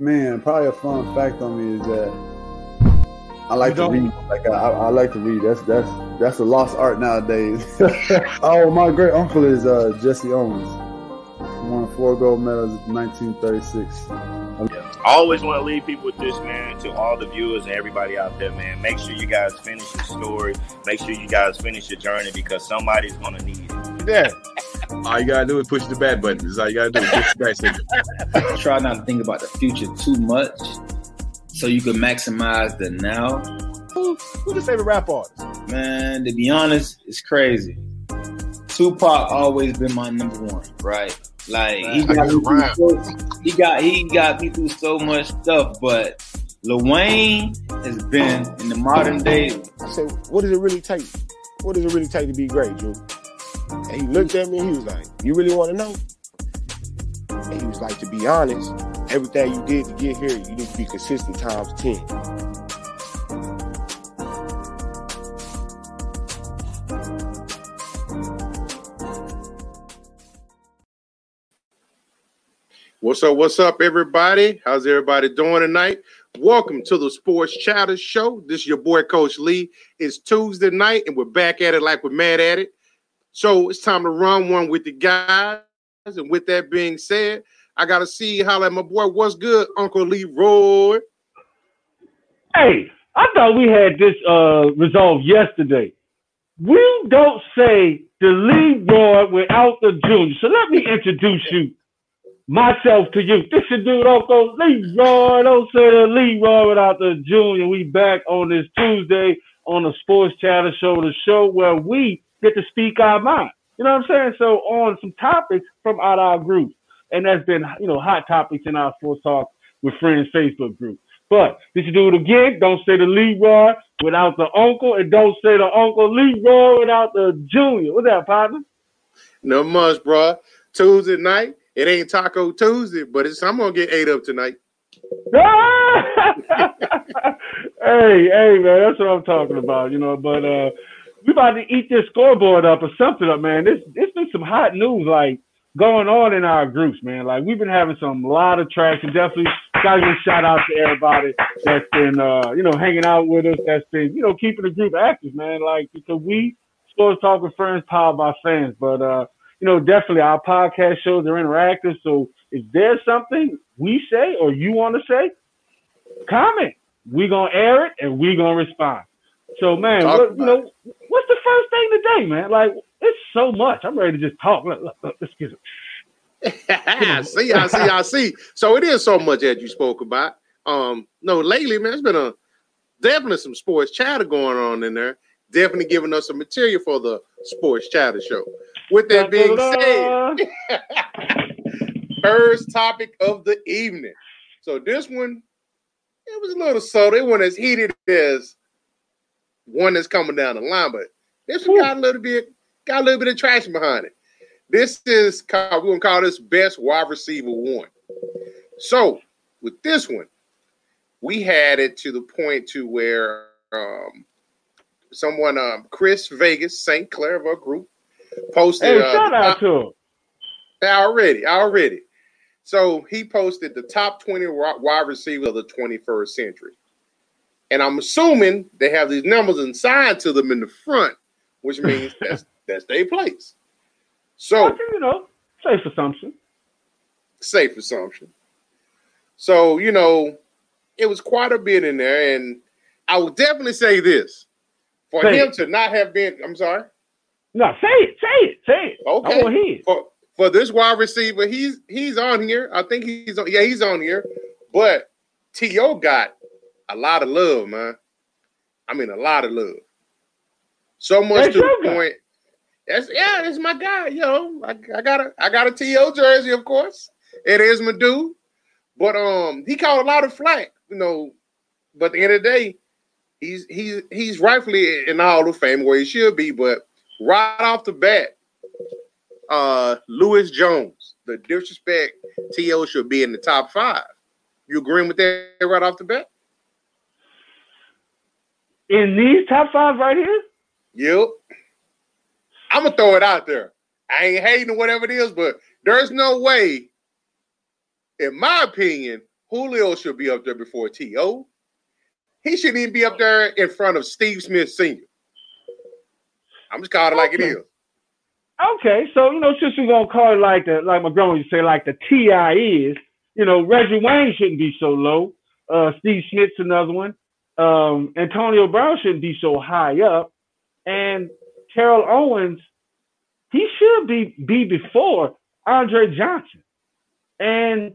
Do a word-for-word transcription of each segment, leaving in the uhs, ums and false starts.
Man, probably a fun fact on me is that I like to read. Like I, I like to read. That's that's that's a lost art nowadays. Oh, my great uncle is uh, Jesse Owens. He won four gold medals in nineteen thirty-six. I always want to leave people with this, man, to all the viewers and everybody out there, man. Make sure you guys finish your story. Make sure you guys finish your journey because somebody's going to need it. Yeah. All you got to do is push the back button. That's all you got to do is push the back signal. Try not to think about the future too much so you can maximize the now. Who, who's your favorite rap artist? Man, to be honest, it's crazy. Tupac always been my number one, right? Like he got, me through so, he got he got me through so much stuff, but Lil Wayne has been in the modern day. I said, what does it really take? What does it really take to be great, Drew? And he looked at me and he was like, you really want to know? And he was like, to be honest, everything you did to get here, you need to be consistent times ten. What's up, what's up, everybody? How's everybody doing tonight? Welcome to the Sports Chatter Show. This is your boy, Coach Lee. It's Tuesday night, and we're back at it like we're mad at it. So it's time to run one with the guys. And with that being said, I got to see how at my boy, what's good, Uncle Leroy? Hey, I thought we had this uh, resolved yesterday. We don't say the Leroy without the Junior. So let me introduce you. Myself to you. This is dude Uncle Leroy. Don't say the Leroy without the Junior. We back on this Tuesday on the Sports Chatter Show, the show where we get to speak our mind. You know what I'm saying? So on some topics from out our group. And that's been, you know, hot topics in our Sports Talk with Friends Facebook group. But this is dude again. Don't say the Leroy without the uncle. And don't say the Uncle Leroy without the Junior. What's that, partner? No much, bro. Tuesday night. It ain't Taco Tuesday, but it's I'm gonna get ate up tonight. hey, hey, man, that's what I'm talking about, you know. But uh, we about to eat this scoreboard up or something up, man. This it's been some hot news like going on in our groups, man. Like we've been having some lot of traction. Definitely gotta give a shout out to everybody that's been uh, you know, hanging out with us. That's been, you know, keeping the group active, man. Like because we Sports Talk with Friends, powered by fans, but uh. You know, definitely our podcast shows are interactive. So if there's something we say or you want to say, comment. We're going to air it and we're going to respond. So, man, what, you know, what's the first thing today, man? Like, it's so much. I'm ready to just talk. Look, look, look, let's get it. see, I see, I see. So it is so much that you spoke about. Um, no, lately, man, it's been a definitely some sports chatter going on in there. Definitely giving us some material for the Sports Chatter Show. With that being said, first topic of the evening. So this one, it was a little subtle. It wasn't as heated as one that's coming down the line, but this one got a little bit, got a little bit of traction behind it. This is called, we're gonna call this Best Wide Receiver One. So with this one, we had it to the point to where um, someone, um, Chris Vegas, Saint Clair of our group, posted. Hey, shout uh, out to him. Already, already. So he posted the top twenty wide receivers of the twenty-first century. And I'm assuming they have these numbers assigned to them in the front, which means that's that's their place. So, well, you know, safe assumption. Safe assumption. So, you know, it was quite a bit in there. And I would definitely say this. For say him it. to not have been, I'm sorry. No, say it, say it, say it. Okay. I want to hear it. For, for this wide receiver, he's he's on here. I think he's on, yeah, he's on here. But T O got a lot of love, man. I mean, a lot of love. So much that's to the guy. point. That's yeah, it's my guy. You know, I, I got a I got a T O jersey, of course. It is my dude. But um, he caught a lot of flack, you know. But at the end of the day, he's he's he's rightfully in the Hall of Fame where he should be, but. Right off the bat, uh, Lewis Jones, the disrespect, T O should be in the top five. You agreeing with that right off the bat? In these top five right here? Yep. I'm going to throw it out there. I ain't hating or whatever it is, but there's no way, in my opinion, Julio should be up there before T O. He shouldn't even be up there in front of Steve Smith Senior I'm just calling it like Okay. it is. Okay, so you know, since we're gonna call it like the like my grandma used to say, like the T I is, you know, Reggie Wayne shouldn't be so low. Uh, Steve Smith's another one. Um, Antonio Brown shouldn't be so high up, and Terrell Owens, he should be be before Andre Johnson, and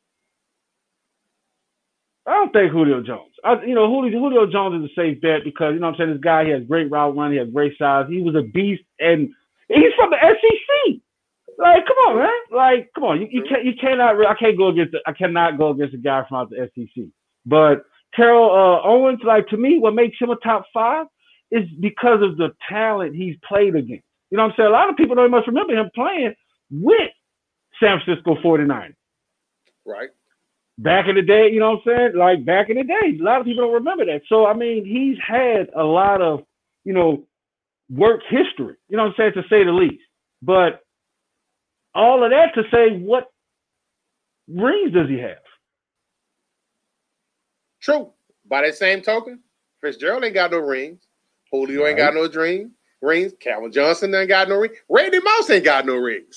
I don't think Julio Jones. I, you know, Julio, Julio Jones is a safe bet because, you know what I'm saying, this guy, he has great route run, he has great size, he was a beast, and he's from the S E C. Like, come on, man. Like, come on. You, you can't. You cannot. I can't go against. The, I cannot go against a guy from out the S E C. But Terrell uh, Owens, like, to me, what makes him a top five is because of the talent he's played against. You know what I'm saying? A lot of people don't must remember him playing with San Francisco forty-niners. Right. Back in the day, you know what I'm saying? Like, back in the day, a lot of people don't remember that. So, I mean, he's had a lot of, you know, work history, you know what I'm saying, to say the least. But all of that to say, what rings does he have? True. By that same token, Fitzgerald ain't got no rings. Julio ain't got no dream rings. Calvin Johnson ain't got no rings. Randy Moss ain't got no rings.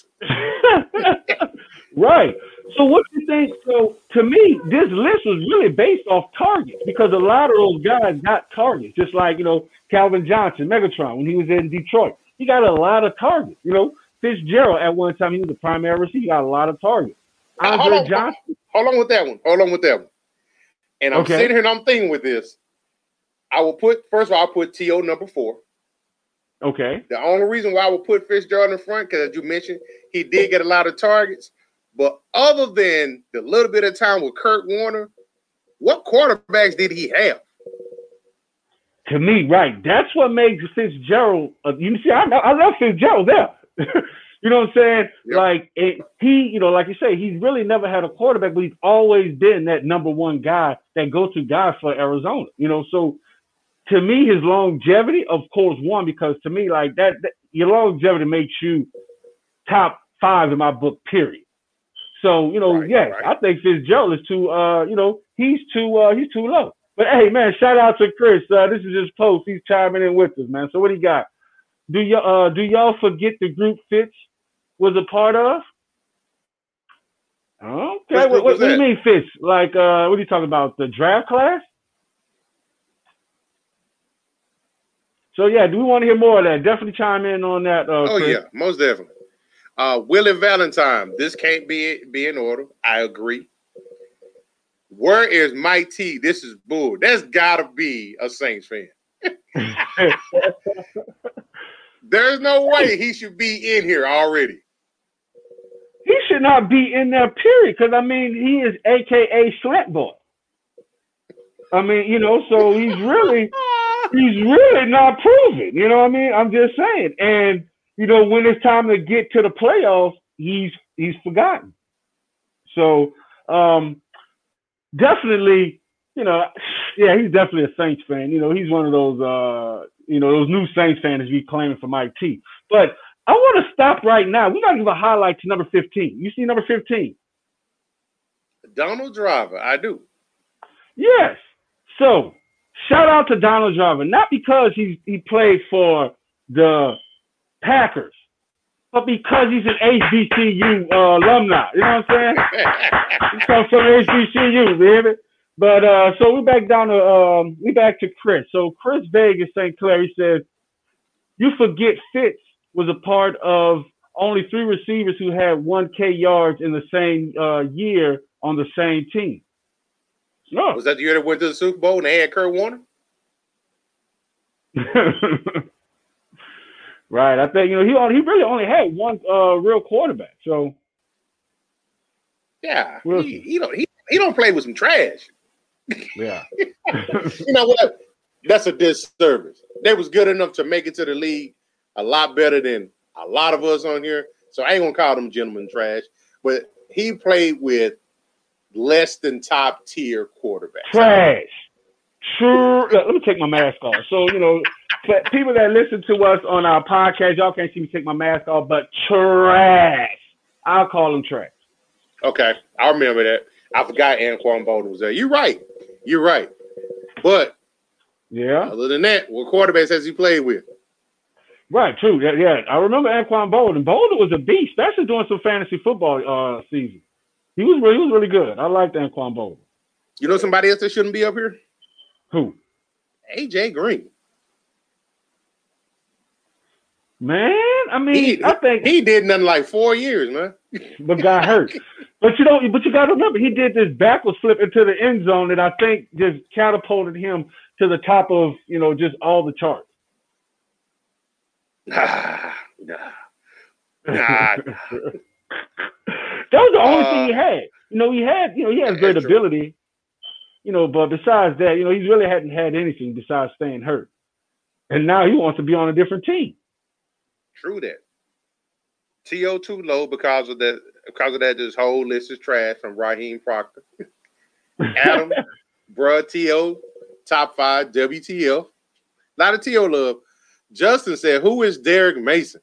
Right. So what do you think? So to me, this list was really based off targets because a lot of those guys got targets. Just like, you know, Calvin Johnson, Megatron, when he was in Detroit, he got a lot of targets. You know, Fitzgerald at one time, he was the primary receiver, he got a lot of targets. Now, Andre hold on, Johnson. Hold on with that one. Hold on with that one. And I'm Okay. sitting here and I'm thinking with this. I will put, first of all, I'll put T O number four. Okay. The only reason why I would put Fitzgerald in front, because as you mentioned, he did get a lot of targets. But other than the little bit of time with Kurt Warner, what quarterbacks did he have? To me, right. That's what makes Fitzgerald. Uh, you see, I, I love Fitzgerald there. You know what I'm saying? Yep. Like it, he, you know, like you say, he's really never had a quarterback, but he's always been that number one guy, that go-to guy for Arizona. You know, so to me, his longevity, of course, one because to me, like that, that your longevity makes you top five in my book. Period. So you know, Right, yes, right. I think Fitzgerald is too. Uh, you know, he's too. Uh, he's too low. But hey, man, shout out to Chris. Uh, this is his post. He's chiming in with us, man. So what do you got? Do y- uh, do y'all forget the group Fitz was a part of? Okay, Which what, group what, was what do you that? mean Fitz? Like, uh, what are you talking about? The draft class? So yeah, do we want to hear more of that? Definitely chime in on that. Uh, Oh, Chris. yeah, most definitely. Uh, Willie Valentine. This can't be be in order. I agree. Where is Mike T? This is bull. That's got to be a Saints fan. There's no way he should be in here already. He should not be in there, period. Because I mean, he is A K A slant boy. I mean, you know, so he's really, he's really not proven. You know what I mean? I'm just saying. And you know, when it's time to get to the playoffs, he's he's forgotten. So um, definitely, you know, yeah, he's definitely a Saints fan. You know, he's one of those, uh, you know, those new Saints fans be claiming for Mike T. But I want to stop right now. We got to give a highlight to number fifteen. You see number fifteen? Donald Driver. I do. Yes. So shout out to Donald Driver, not because he he played for the Packers, but because he's an H B C U uh, alumni. You know what I'm saying? He comes from H B C U, baby. But uh, so we back down to um, we back to Chris. So Chris Vegas Saint Clair, he says, you forget Fitz was a part of only three receivers who had one K yards in the same uh, year on the same team. No. Was that the year they went to the Super Bowl and they had Kurt Warner? Right. I think, you know, he only, he really only had one uh, real quarterback. So Yeah. We'll He, see. he don't he, he don't play with some trash. yeah. You know what? That's a disservice. They was good enough to make it to the league a lot better than a lot of us on here. So I ain't gonna call them gentlemen trash. But he played with less than top tier quarterbacks. Trash. Sure. Let me take my mask off. So, you know, for people that listen to us on our podcast, y'all can't see me take my mask off, but trash. I'll call them trash. Okay, I remember that. I forgot Anquan Bolden was there. You're right. You're right. But yeah, other than that, what quarterbacks has he played with? Right, true. Yeah, yeah. I remember Anquan Bolden. Bolden was a beast, especially during some fantasy football uh, season. He was really, he was really good. I liked Anquan Bolden. You know somebody else that shouldn't be up here? Who? A J Green. Man, I mean, he, I think he did nothing like four years, man. But got hurt. But you know, but you got to remember, he did this backwards flip into the end zone that I think just catapulted him to the top of, you know, just all the charts. Nah, nah, nah. That was the only uh, thing he had. You know, he had, you know, he has great ability. You know, but besides that, you know, he really hadn't had anything besides staying hurt. And now he wants to be on a different team. True that. T O too low because of that. Because of that, this whole list is trash from Raheem Proctor. Adam, bruh, T O, top five, W T F. A lot of T O love. Justin said, "Who is Derek Mason?"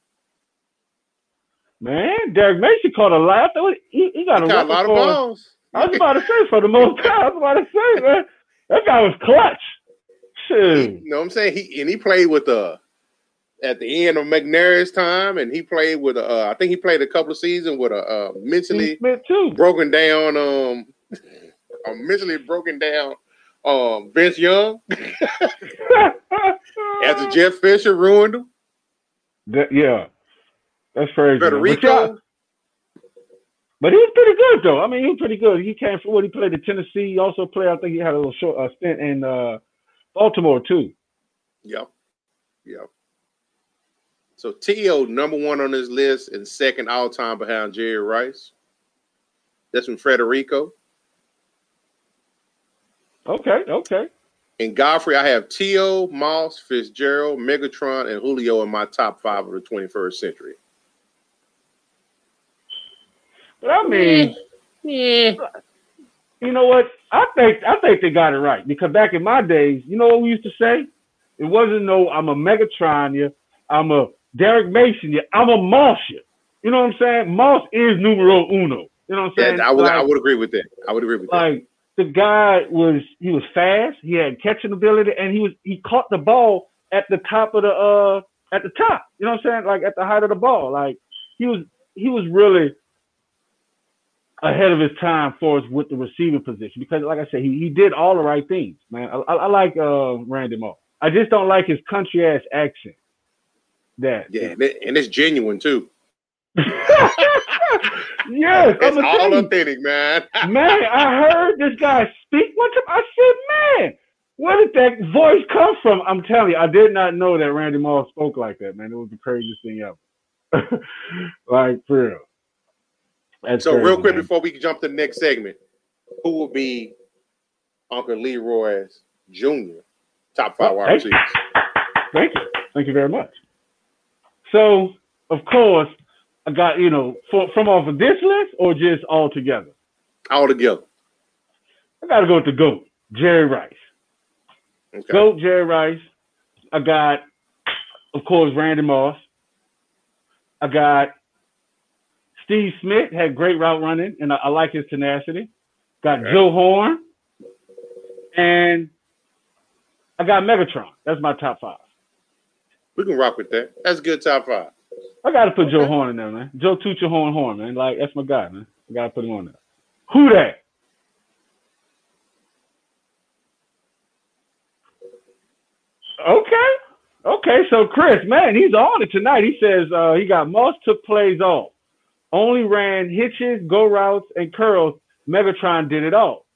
Man, Derek Mason caught a lot. He, he got he a, caught a lot of balls. I was about to say for the most part. I was about to say, man, that guy was clutch. Shoot. You know what I'm saying? He and he played with uh at the end of McNair's time, and he played with uh I think he played a couple of seasons with a uh, mentally broken down um a mentally broken down um Vince Young. After Jeff Fisher ruined him. That, yeah. That's crazy. Federico. But he was pretty good, though. I mean, he was pretty good. He came from what he played in Tennessee. He also played, I think he had a little short uh, stint in uh, Baltimore, too. Yep. Yep. So T O number one on this list and second all time behind Jerry Rice. That's from Federico. Okay, okay. And Godfrey, I have T O, Moss, Fitzgerald, Megatron, and Julio in my top five of the twenty-first century. But I mean, yeah. You know what? I think I think they got it right because back in my days, you know what we used to say? It wasn't no I'm a Megatron, yeah. I'm a Derek Mason, yeah. I'm a Moss, yeah. You know what I'm saying? Moss is numero uno. You know what I'm saying? Yeah, I would like, I would agree with that. I would agree with like, that. The guy was he was fast, he had catching ability, and he was he caught the ball at the top of the uh at the top. You know what I'm saying? Like at the height of the ball. Like he was he was really ahead of his time for us with the receiver position because, like I said, he, he did all the right things, man. I, I, I like uh, Randy Moss. I just don't like his country ass accent. That yeah, and, it, and it's genuine too. Yes, it's all authentic, man. Man, I heard this guy speak one time. I said, man, where did that voice come from? I'm telling you, I did not know that Randy Moss spoke like that, man. It was the craziest thing ever. Like, for real. That's so, crazy, real quick man. before we can jump to the next segment, who will be Uncle Leroy's Junior top five wide receivers? Thank you. Thank you very much. So, of course, I got, you know, for, from off of this list or just all together? All together. I got to go with the GOAT, Jerry Rice. Okay. GOAT, Jerry Rice. I got, of course, Randy Moss. I got Steve Smith, had great route running, and I, I like his tenacity. Got okay. Joe Horn. And I got Megatron. That's my top five. We can rock with that. That's a good top five. I got to put Joe Horn in there, man. Joe Toot Your Horn Horn, man. Like, that's my guy, man. I got to put him on there. Who that? Okay. Okay, so Chris, man, he's on it tonight. He says uh, he got Moss took plays off. Only ran hitches, go routes, and curls. Megatron did it all.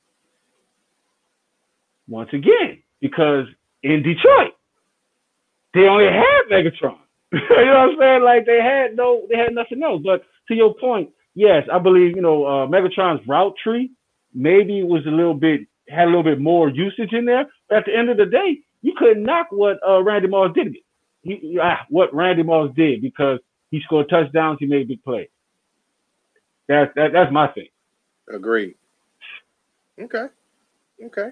Once again, because in Detroit, they only had Megatron. You know what I'm saying? Like they had no, they had nothing else. But to your point, yes, I believe you know uh, Megatron's route tree maybe was a little bit had a little bit more usage in there. But at the end of the day, you couldn't knock what uh, Randy Moss did. He, ah, what Randy Moss did because he scored touchdowns, he made big plays. That's that, that's my thing. Agreed. Okay. Okay.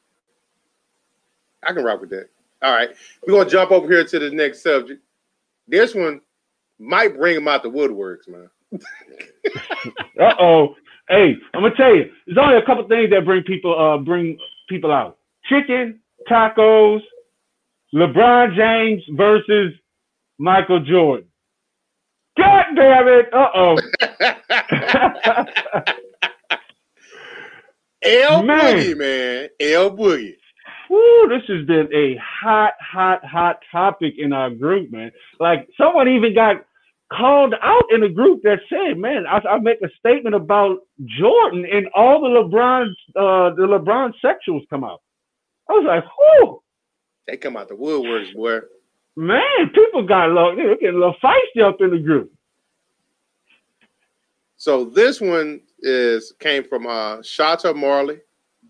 I can rock with that. All right. We're gonna jump over here to the next subject. This one might bring him out the woodworks, man. Uh-oh. Hey, I'm gonna tell you, there's only a couple things that bring people uh bring people out. Chicken, tacos, LeBron James versus Michael Jordan. God damn it! Uh oh. L Boogie, man. L Boogie. Woo, this has been a hot, hot, hot topic in our group, man. Like, someone even got called out in the group that said, man, I, I make a statement about Jordan and all the LeBron, uh, the LeBron sexuals come out. I was like, whoo. They come out the woodworks, boy. Man, people got a little, they're getting a little feisty up in the group. So this one is came from uh, Shata Marley.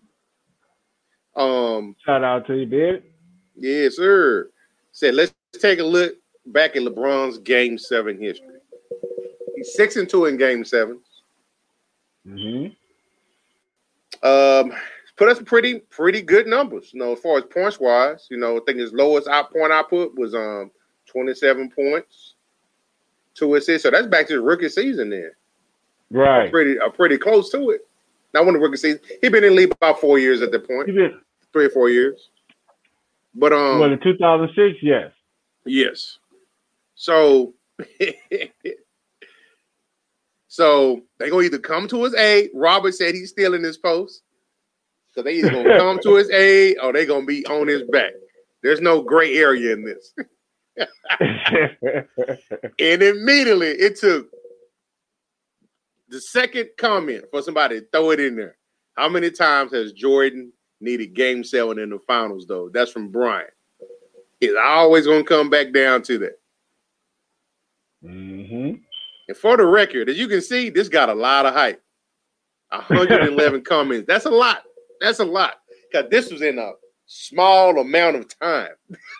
Um, Shout out to you, babe. Yes, sir. Said, let's take a look back at LeBron's Game Seven history. He's six and two in Game Sevens. Mm-hmm. Um, put us pretty pretty good numbers. You know, as far as points wise, you know, I think his lowest out point output was um twenty-seven points, two assists. So that's back to his rookie season then. Right. I'm pretty, uh, pretty close to it. Not when the rookie season. He's been in the league about four years at that point. He been three or four years. But um, well, in two thousand six, yes. Yes. So, so they gonna either come to his aid. Robert said he's still in his post. So they either gonna come to his aid or they gonna be on his back. There's no gray area in this. And immediately it took the second comment for somebody to throw it in there. How many times has Jordan needed Game Seven in the finals, though? That's from Brian. It's always going to come back down to that. Mm-hmm. And for the record, as you can see, this got a lot of hype. one hundred eleven comments. That's a lot. That's a lot. Because this was in a small amount of time.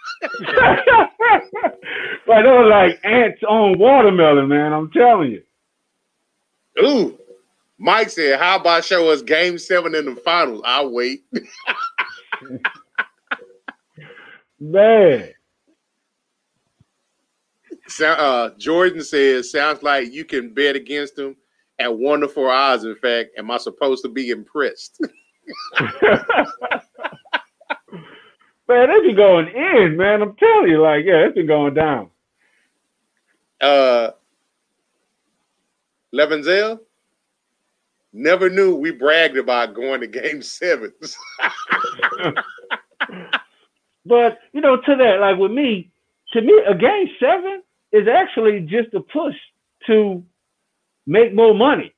But they were like ants on watermelon, man. I'm telling you. Ooh. Mike said, how about show us Game Seven in the finals? I'll wait. Man. So, uh, Jordan says, sounds like you can bet against him at one to four odds. In fact, am I supposed to be impressed? Man, they be going in, man. I'm telling you, like, yeah, it's been going down. Uh, Levenzel, never knew we bragged about going to Game Sevens. But, you know, to that, like with me, to me, a Game Seven is actually just a push to make more money.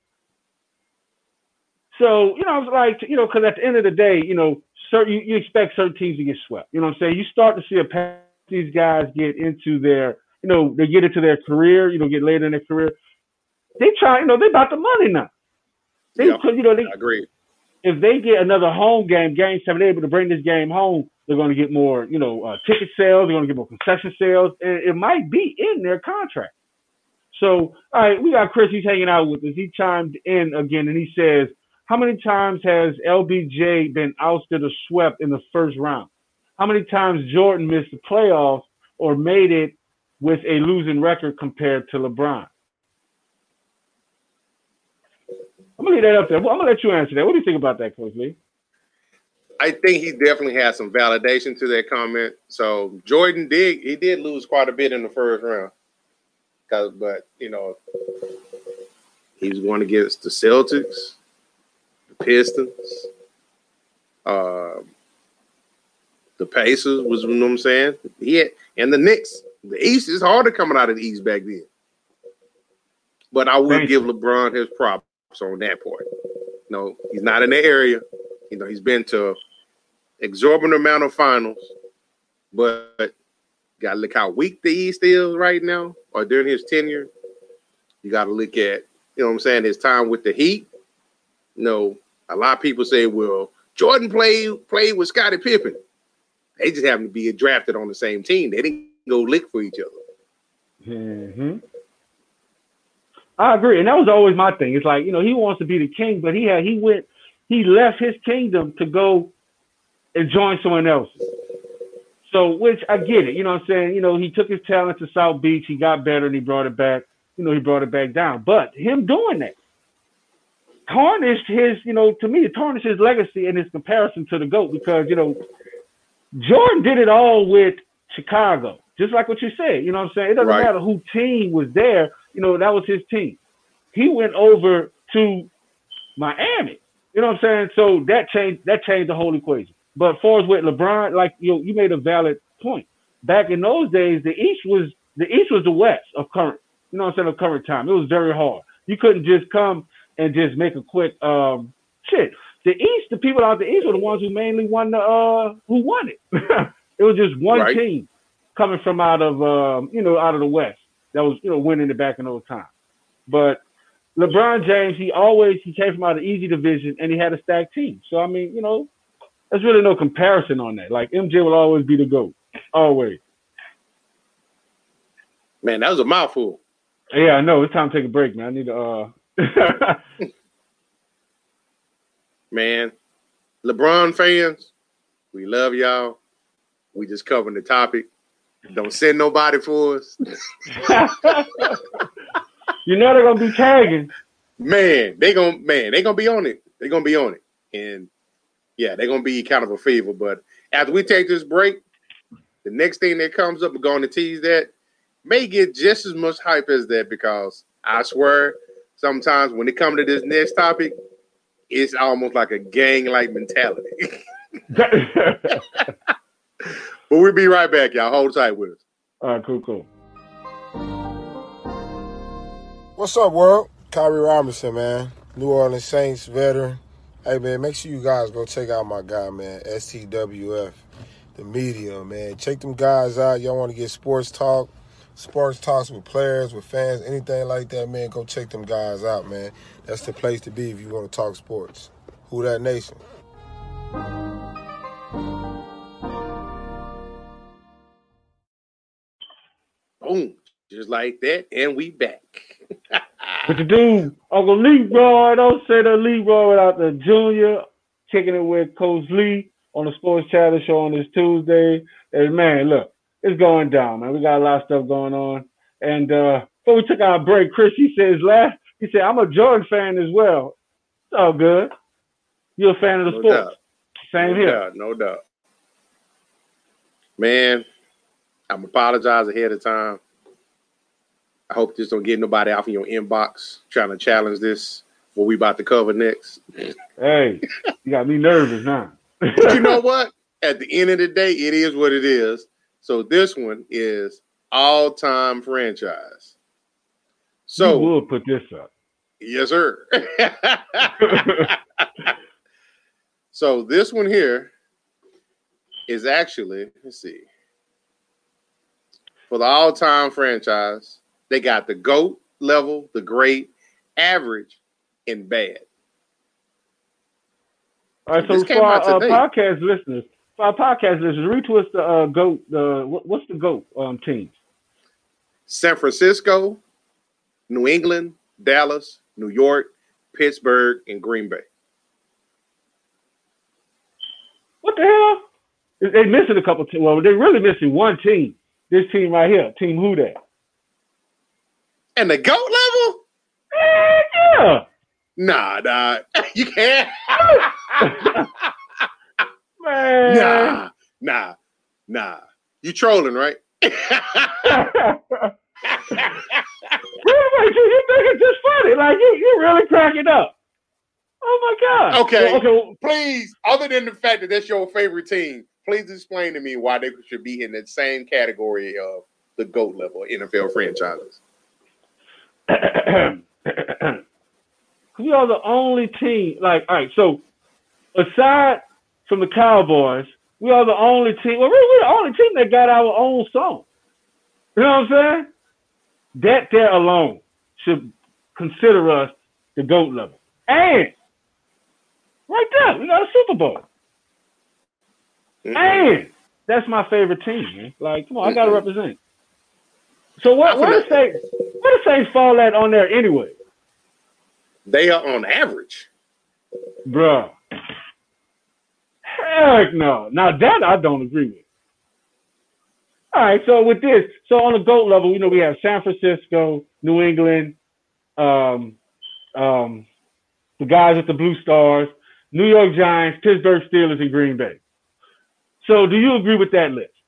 So, you know, I was like, you know, because at the end of the day, you know, certain, you, you expect certain teams to get swept. You know what I'm saying? You start to see a path these guys get into their, you know, they get into their career, you know, get later in their career. They try, you know, they about the money now. They, Yeah, you know, they, I agree. if they get another home game, Game Seven, they're able to bring this game home. They're going to get more, you know, uh, ticket sales. They're going to get more concession sales, and it might be in their contract. So, all right, we got Chris. He's hanging out with us. He chimed in again, and he says, "How many times has L B J been ousted or swept in the first round? How many times Jordan missed the playoffs or made it with a losing record compared to LeBron?" I'm gonna leave that up there. I'm gonna let you answer that. What do you think about that, Coach Lee? I think he definitely has some validation to that comment. So Jordan did he did lose quite a bit in the first round, cause but you know he was going against the Celtics, the Pistons, uh, the Pacers was, you know what I'm saying? He had, and the Knicks. The East is harder coming out of the East back then. But I would give LeBron his props on that part. No, he's not in the area. You know, he's been to exorbitant amount of finals, but you got to look how weak the East is right now, or during his tenure. You got to look at, you know what I'm saying, his time with the Heat. You know, a lot of people say, well, Jordan played played with Scottie Pippen. They just happen to be drafted on the same team. They didn't go lick for each other. Mm-hmm. I agree, and that was always my thing. It's like, you know, he wants to be the king, but he had he went he left his kingdom to go and join someone else. So, which I get it, you know what I'm saying? You know, he took his talent to South Beach, he got better, and he brought it back. You know, he brought it back down. But him doing that, tarnished his, you know, to me, it tarnished his legacy and his comparison to the GOAT because, you know, Jordan did it all with Chicago, just like what you said. You know what I'm saying? It doesn't Right. matter who team was there. You know, that was his team. He went over to Miami. You know what I'm saying? So that changed that changed the whole equation. But as far as with LeBron, like you, you made a valid point. Back in those days, the East was the East was the West of current. You know what I'm saying? Of current time, it was very hard. You couldn't just come and just make a quick um, shit. The East, the people out the East were the ones who mainly won the uh, who won it. It was just one Right. team coming from out of um, you know out of the West that was you know winning it back in those times. But LeBron James, he always he came from out of easy division and he had a stacked team. So I mean, you know, there's really no comparison on that. Like M J will always be the GOAT, always. Man, that was a mouthful. Yeah, I know. It's time to take a break, man. I need to. Uh... Man, LeBron fans, we love y'all. We just covering the topic. Don't send nobody for us. You know they're gonna be tagging. Man, they gonna man, they gonna be on it. They gonna be on it. And yeah, they're gonna be kind of a favor. But after we take this break, the next thing that comes up, we're going to tease that, may get just as much hype as that because I swear, sometimes when it comes to this next topic, it's almost like a gang-like mentality. But we'll be right back, y'all. Hold tight with us. All right, cool, cool. What's up, world? Kyrie Robinson, man. New Orleans Saints veteran. Hey, man, make sure you guys go check out my guy, man, S T W F, the media, man. Check them guys out. Y'all want to get sports talk, sports talks with players, with fans, anything like that, man, go check them guys out, man. That's the place to be if you want to talk sports. Who that nation? Boom. Just like that, and we back. What you do, Uncle Leroy? Don't say the Leroy without the Junior. Kicking it with Coach Lee on the Sports Chatter Show on this Tuesday. Hey, man, look, it's going down, man. We got a lot of stuff going on. And uh, before we took our break, Chris, he says last, he said, I'm a Jordan fan as well. It's all good. You're a fan of the No sports. doubt. Same no here. Doubt, no doubt. Man, I'm apologize ahead of time. I hope this don't get nobody off in your inbox trying to challenge this, what we about to cover next. Hey, you got me nervous now. But you know what? At the end of the day, it is what it is. So this one is all-time franchise. So you will put this up. Yes, sir. So this one here is actually, let's see, for the all-time franchise, they got the GOAT level, the great, average, and bad. All right, so This for came our out uh, today. podcast listeners, for our podcast listeners, read to us the uh, GOAT, the, what, what's the GOAT um, teams? San Francisco, New England, Dallas, New York, Pittsburgh, and Green Bay. What the hell? They they missing a couple teams. Well, they're really missing one team. This team right here, Team Who Dat. And the GOAT level? Heck yeah. Nah, nah. You can't. Man. Nah, nah, nah. You trolling, right? Wait, wait, you, you think it's just funny? Like you, you really cracking up? Oh my God! Okay. Well, okay. Well, Please, other than the fact that that's your favorite team, please explain to me why they should be in that same category of the GOAT level N F L franchises. we are the only team. Like, all right. So, aside from the Cowboys, we are the only team. Well, we're, we're the only team that got our own song. You know what I'm saying? That there alone should consider us the GOAT level. And right there, we got a Super Bowl. Mm-hmm. And that's my favorite team, man. Like, come on, I gotta represent. So what? Where the Saints? Where the Saints fall at on there anyway? They are on average, Bruh. Heck no. Now that I don't agree with. All right, so with this, so on the GOAT level, you know, we have San Francisco, New England, um, um, the guys with the blue stars, New York Giants, Pittsburgh Steelers, and Green Bay. So do you agree with that list?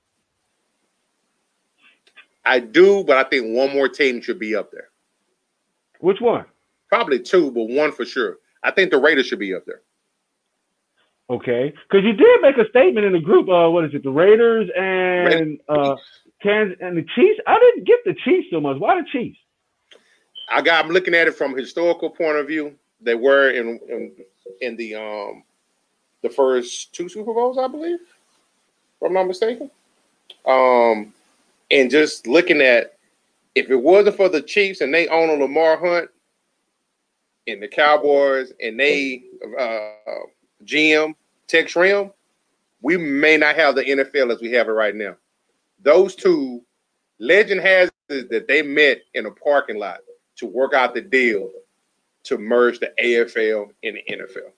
I do, but I think one more team should be up there. Which one? Probably two, but one for sure. I think the Raiders should be up there. Okay, because you did make a statement in the group. Uh, what is it? The Raiders and uh, Kansas and the Chiefs. I didn't get the Chiefs so much. Why the Chiefs? I got. I'm looking at it from a historical point of view. They were in in, in the um the first two Super Bowls, I believe, if I'm not mistaken. Um, and just looking at, if it wasn't for the Chiefs and they own a Lamar Hunt and the Cowboys and they uh, G M Tex Rim, we may not have the N F L as we have it right now. Those two, legend has it that they met in a parking lot to work out the deal to merge the A F L and the N F L.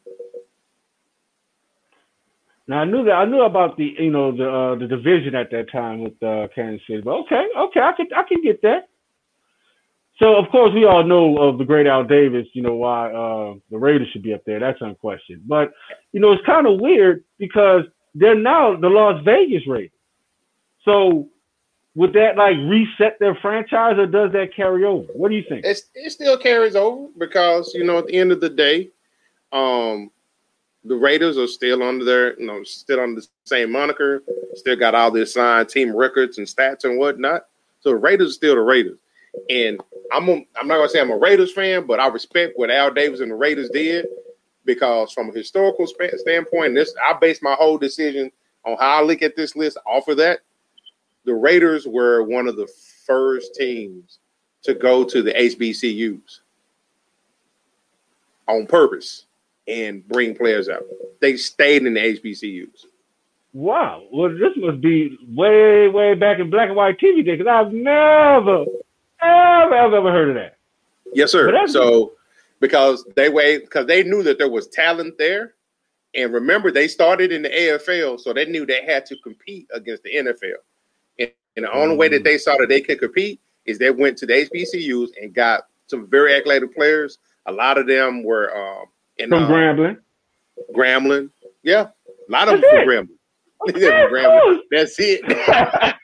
Now I knew that I knew about the you know the uh, the division at that time with uh, Kansas City, but okay, okay, I can I can get that. So of course we all know of the great Al Davis, you know why uh, the Raiders should be up there. That's unquestioned. But you know it's kind of weird because they're now the Las Vegas Raiders. So would that like reset their franchise, or does that carry over? What do you think? It's, it still carries over because you know at the end of the day, um, the Raiders are still under their you know still under the same moniker, still got all their assigned team records and stats and whatnot. So the Raiders are still the Raiders. And I'm a, I'm not gonna say I'm a Raiders fan, but I respect what Al Davis and the Raiders did because from a historical sp- standpoint, this I base my whole decision on how I look at this list off of that. The Raiders were one of the first teams to go to the H B C Us on purpose and bring players out. They stayed in the H B C Us. Wow. Well, this must be way, way back in black and white T V days because I've never. I've ever, ever heard of that. Yes, sir. So because they wait because they knew that there was talent there. And remember, they started in the A F L, so they knew they had to compete against the N F L. And, and the only mm. way that they saw that they could compete is they went to the H B C Us and got some very athletic players. A lot of them were um, in, from uh, Grambling. Grambling. Yeah. A lot of That's them from Grambling. Okay, yeah, Grambling. That's it.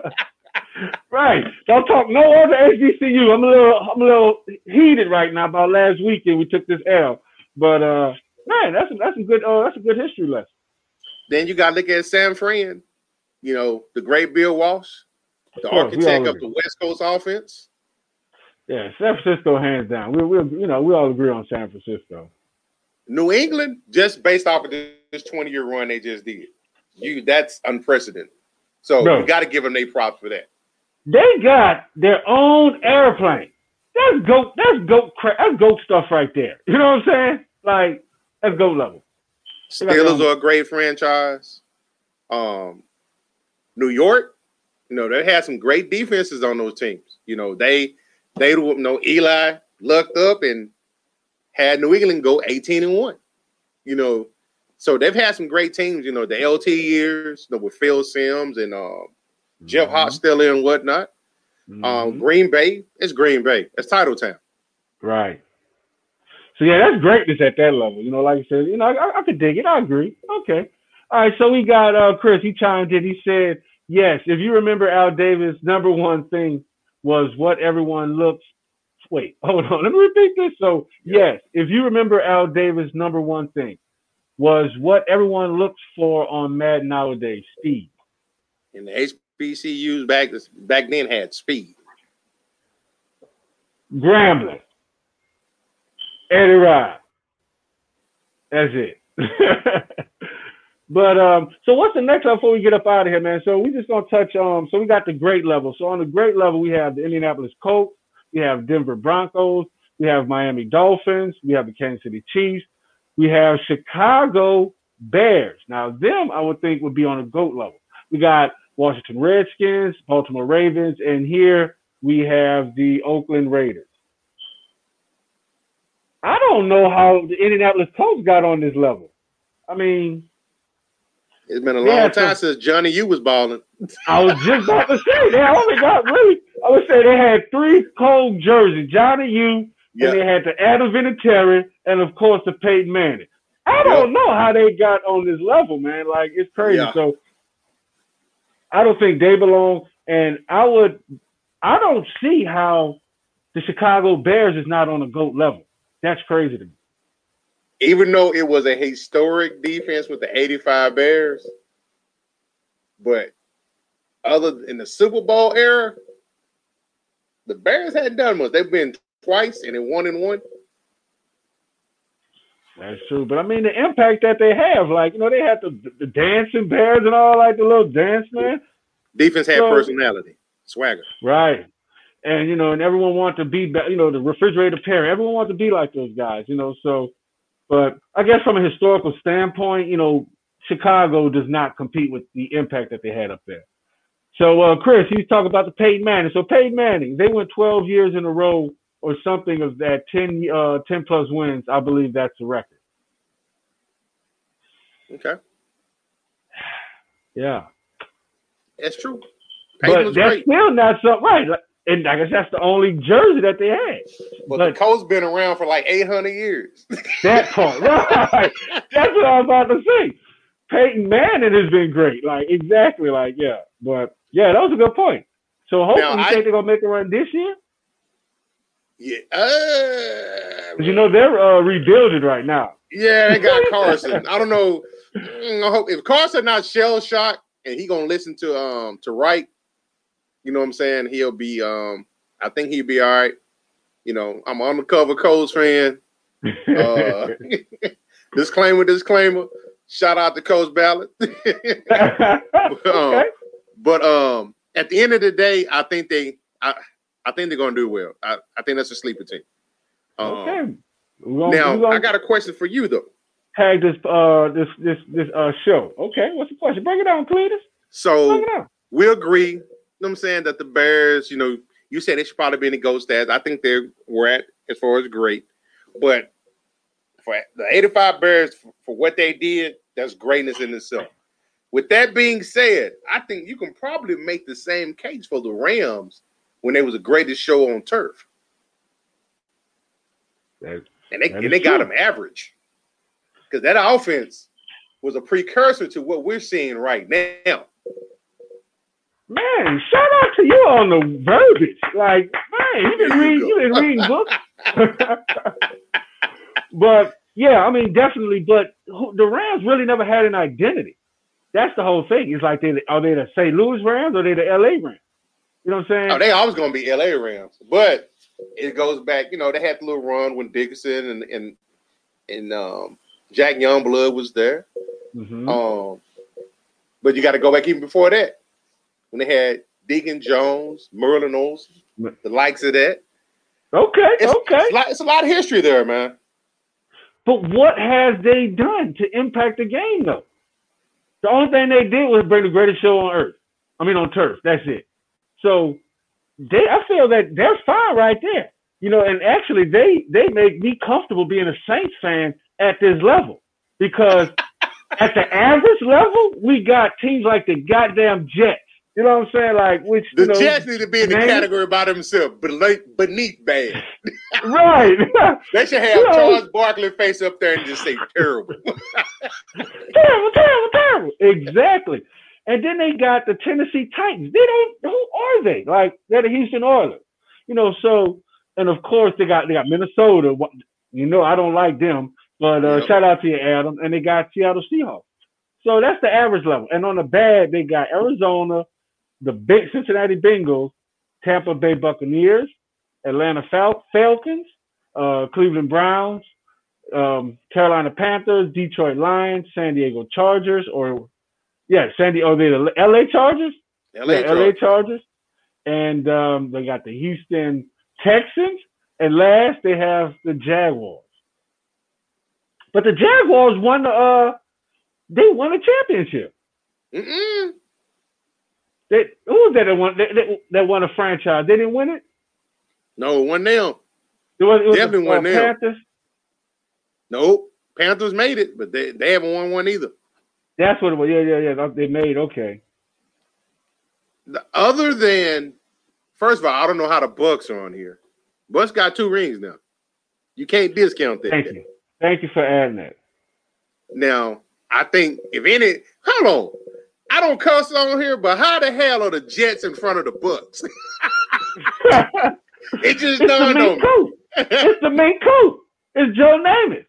Right. Don't talk no other H B C U. I'm a little I'm a little heated right now about last weekend we took this L. But uh man, that's a, that's a good uh that's a good history lesson. Then you gotta look at San Fran, you know, the great Bill Walsh, the course, architect of the West Coast offense. Yeah, San Francisco hands down. We we you know, we all agree on San Francisco. New England, just based off of this twenty-year run they just did. You that's unprecedented. So Bro. you gotta give them their props for that. They got their own airplane. That's goat. That's goat. Cra- that's goat stuff right there. You know what I'm saying? Like that's goat level. Steelers are a great franchise. Um, New York, you know, they had some great defenses on those teams. You know, they they you know Eli lucked up and had New England go eighteen and one. You know, so they've had some great teams. You know, the L T years, you know, with Phil Simms and. Uh, Jeff mm-hmm. Hostetler and whatnot. Mm-hmm. Um, Green Bay, it's Green Bay. It's Title Town. Right. So, yeah, that's greatness at that level. You know, like I said, you know, I, I could dig it. I agree. Okay. All right, so we got uh, Chris. He chimed in. He said, yes, if you remember Al Davis, number one thing was what everyone looks – wait, hold on. Let me repeat this. So, yes, if you remember Al Davis, number one thing was what everyone looks for on Madden nowadays, speed. In the H B C Us back back then had speed. Grambling. Eddie Rod. That's it. But um, so what's the next level before we get up out of here, man? So we just gonna touch um. So we got the great level. So on the great level, we have the Indianapolis Colts, we have Denver Broncos, we have Miami Dolphins, we have the Kansas City Chiefs, we have Chicago Bears. Now them, I would think would be on a GOAT level. We got Washington Redskins, Baltimore Ravens, and here we have the Oakland Raiders. I don't know how the Indianapolis Colts got on this level. I mean, it's been a long time some, since Johnny U was balling. I was just about to say they only got really. I would say they had three cold jerseys: Johnny U, and they had the Adam Vinatieri, and of course the Peyton Manning. I don't know how they got on this level, man. Like, it's crazy. Yeah. So I don't think they belong. And I would, I don't see how the Chicago Bears is not on a GOAT level. That's crazy to me. Even though it was a historic defense with the eighty-five Bears, but other in the Super Bowl era, the Bears hadn't done much. They've been twice and then one and one. That's true. But I mean, the impact that they have, like, you know, they had the, the dancing bears and all, like the little dance, man. Defense had so, personality, swagger. Right. And, you know, and everyone wanted to be, you know, the refrigerator pair. Everyone wanted to be like those guys, you know. So, but I guess from a historical standpoint, you know, Chicago does not compete with the impact that they had up there. So, uh, Chris, he's talking about the Peyton Manning. So, Peyton Manning, they went twelve years in a row or something of that, ten, uh, ten plus wins. I believe that's the record. Okay. Yeah. That's true. Peyton but was that's great. still not something, right? And I guess that's the only jersey that they had. But, but the Colts been around for like eight hundred years. That part, right. That's what I was about to say. Peyton Manning has been great. Like, exactly, like, yeah. But, yeah, that was a good point. So, hopefully, now, you I, think they're going to make a run this year? Yeah. Uh, you know, they're uh, rebuilding right now. Yeah, they got Carson. I don't know. I hope if Carson not shell-shocked and he going to listen to um to Wright, you know what I'm saying, he'll be, um I think he'll be all right. You know, I'm an undercover Colts fan. Uh, disclaimer, disclaimer. Shout out to Coach Ballard. but, um, okay. but um, at the end of the day, I think they, I, I think they're gonna do well. I, I think that's a sleeper team. Um, okay. Gonna, now gonna I got a question for you though. Tag this, uh, this, this, this uh show. Okay, what's the question? Break it down, Cletus. So we agree. You know what I'm saying, that the Bears, you know, you said they should probably be in the GOAT stats. I think they're where at as far as great, but for the eighty-five Bears, for, for what they did, that's greatness in itself. With that being said, I think you can probably make the same case for the Rams when they was the greatest show on turf. That, and they, and they got them average. Because that offense was a precursor to what we're seeing right now. Man, shout out to you on the verbiage. Like, man, you been reading, you been reading books. But yeah, I mean, definitely. But the Rams really never had an identity. That's the whole thing. It's like, they are they the Saint Louis Rams or are they the L A Rams? You know what I'm saying? Oh, they always going to be L A Rams. But it goes back, you know, they had the little run when Dickerson and and, and um, Jack Youngblood was there. Mm-hmm. Um, but you got to go back even before that, when they had Deacon Jones, Merlin Olsen, the likes of that. Okay, it's, okay. It's a, lot, it's a lot of history there, man. But what has they done to impact the game, though? The only thing they did was bring the greatest show on earth. I mean, on turf. That's it. So they, I feel that they're fine right there. You know, and actually, they they make me comfortable being a Saints fan at this level, because at the average level, we got teams like the goddamn Jets. You know what I'm saying? Like, which the you know, Jets need to be in the category by themselves, beneath bad. Right. They should have you know, Charles Barkley face up there and just say terrible. terrible, terrible, terrible. Exactly. And then they got the Tennessee Titans. They don't. Who are they? Like, they're the Houston Oilers. You know. So, and of course they got they got Minnesota. You know, I don't like them, but uh, yep. Shout out to you, Adam. And they got Seattle Seahawks. So that's the average level. And on the bad, they got Arizona, the big Cincinnati Bengals, Tampa Bay Buccaneers, Atlanta Fal- Falcons, uh, Cleveland Browns, um, Carolina Panthers, Detroit Lions, San Diego Chargers, or yeah, San Diego. Oh, they the L A Chargers. L A, yeah, L A Chargers, and um, they got the Houston Texans, and last they have the Jaguars. But the Jaguars won the uh, they won a championship. Mm-mm. They, who was that that won, that, that won a franchise? They didn't win it? No, it wasn't them. It was, it was Definitely the, uh, wasn't them. Panthers? Nope. Panthers made it, but they, they haven't won one either. That's what it was. Yeah, yeah, yeah. They made, okay. The, other than, first of all, I don't know how the Bucks are on here. Bucks got two rings now. You can't discount that. Thank you. Thank you for adding that. Now, I think if any, hold on. I don't cuss on here, but how the hell are the Jets in front of the Bucks? It just it's dawned on me. It's the main coach. It's Joe Namath.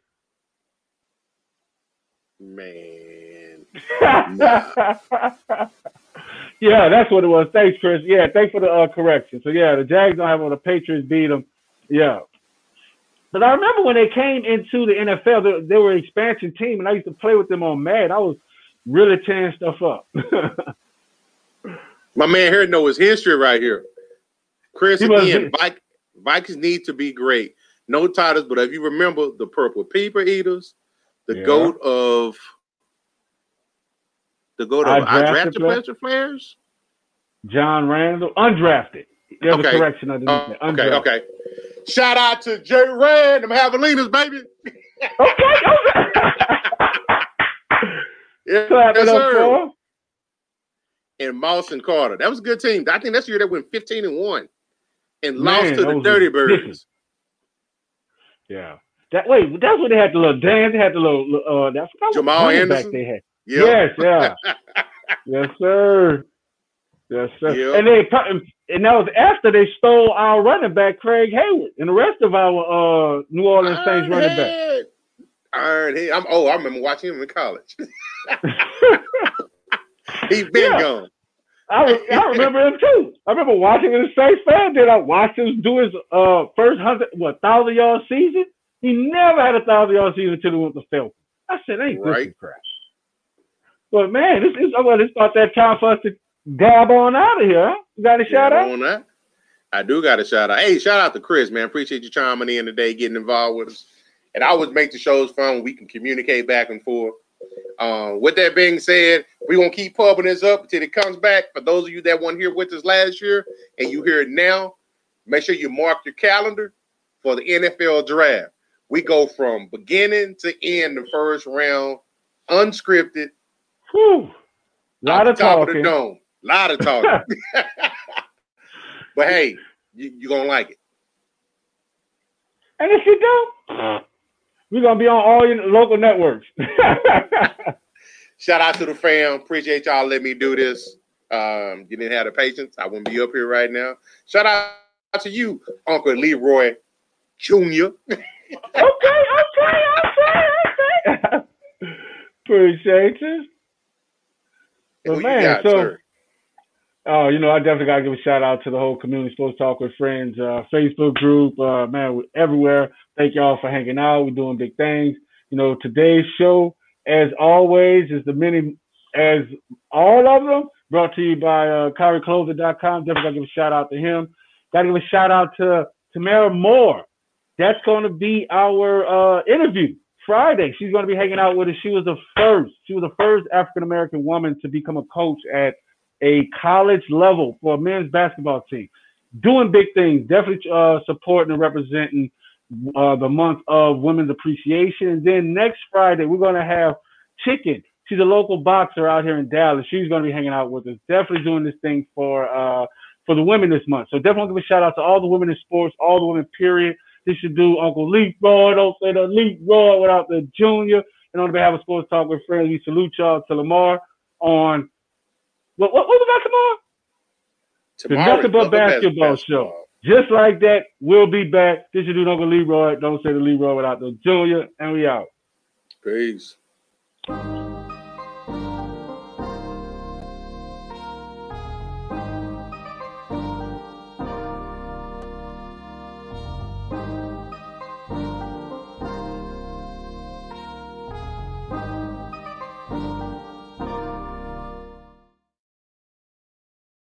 Man. Nah. Yeah, that's what it was. Thanks, Chris. Yeah, thanks for the uh, correction. So, yeah, the Jags don't have all the Patriots beat them. Yeah. But I remember when they came into the N F L, they, they were an expansion team, and I used to play with them on Madden. I was really tearing stuff up. My man here knows his history right here. Chris, He again, was- Vik- Vikings need to be great. No titles, but if you remember the Purple People Eaters, the Yeah. goat of the goat of Undrafted I drafted player? player players. John Randall, undrafted. There's Okay. a correction underneath Uh, that. okay, Undrafted. okay. Shout out to Jay Rand, them Javelinas, baby. Okay, okay. Yeah, Clap yes, it up sir. for him. And Moss and Carter. That was a good team. I think that's the year they went fifteen and one and Man, lost to the those Dirty were Birds. vicious. Yeah. That wait, that's when they had the little dance. They had the little uh that I forgot what Jamal running back Anderson? they had. Yep. Yes, yeah. Yes, sir. Yes, sir. Yep. And they pro- and that was after they stole our running back Craig Hayward and the rest of our uh New Orleans Saints running back. Ironhead. Ironhead. I'm oh, I remember watching him in college. He's been Yeah. gone. I, re- I remember him too. I remember watching him in the Saints fan. Then I watched him do his uh first hundred what thousand yard season. He never had a thousand yard season until he went to Falcons. I said, ain't this Right. some crap? But man, this is well, it's about that time for us to dab on out of here. Huh? You got a shout Yeah, out? on that. I do got a shout out. Hey, shout out to Chris, man. Appreciate you chiming in today, getting involved with us. And I always make the shows fun. We can communicate back and forth. Um, with that being said, we're going to keep pumping this up until it comes back. For those of you that weren't here with us last year and you hear it now, make sure you mark your calendar for the N F L draft. We go from beginning to end the first round, unscripted. Whew. Lot Off of the top of talking. the dome. Lot of talking. But hey, you, you're going to like it. And if you do, we're gonna be on all your local networks. Shout out to the fam. Appreciate y'all letting me do this. Um, you didn't have the patience. I wouldn't be up here right now. Shout out to you, Uncle Leroy Junior okay, okay, okay, okay. Appreciate you. Who But you man, got, so sir? oh, you know, I definitely gotta give a shout out to the whole Community Sports Talk with Friends uh, Facebook group. Uh, man, we're everywhere. Thank y'all for hanging out. We're doing big things. You know, today's show, as always, is the many as all of them brought to you by uh, Kyrie Clothing dot com. Definitely gotta give a shout out to him. Gotta give a shout out to Tamara Moore. That's going to be our uh, interview Friday. She's going to be hanging out with us. She was the first. She was the first African American woman to become a coach at a college level for a men's basketball team. Doing big things. Definitely uh, supporting and representing uh, the month of Women's Appreciation. And then next Friday, we're going to have Chicken. She's a local boxer out here in Dallas. She's going to be hanging out with us. Definitely doing this thing for uh, for the women this month. So definitely give a shout out to all the women in sports, all the women, period. This should do Uncle Leroy. Don't say the Leroy without the Junior. And on behalf of Sports Talk with Friends, we salute y'all to Lamar on what what, what was that tomorrow? Tomorrow The Nothing But Basketball Show. Just like that, we'll be back. This should do Uncle Leroy. Don't say the Leroy without the Junior. And we out. Peace.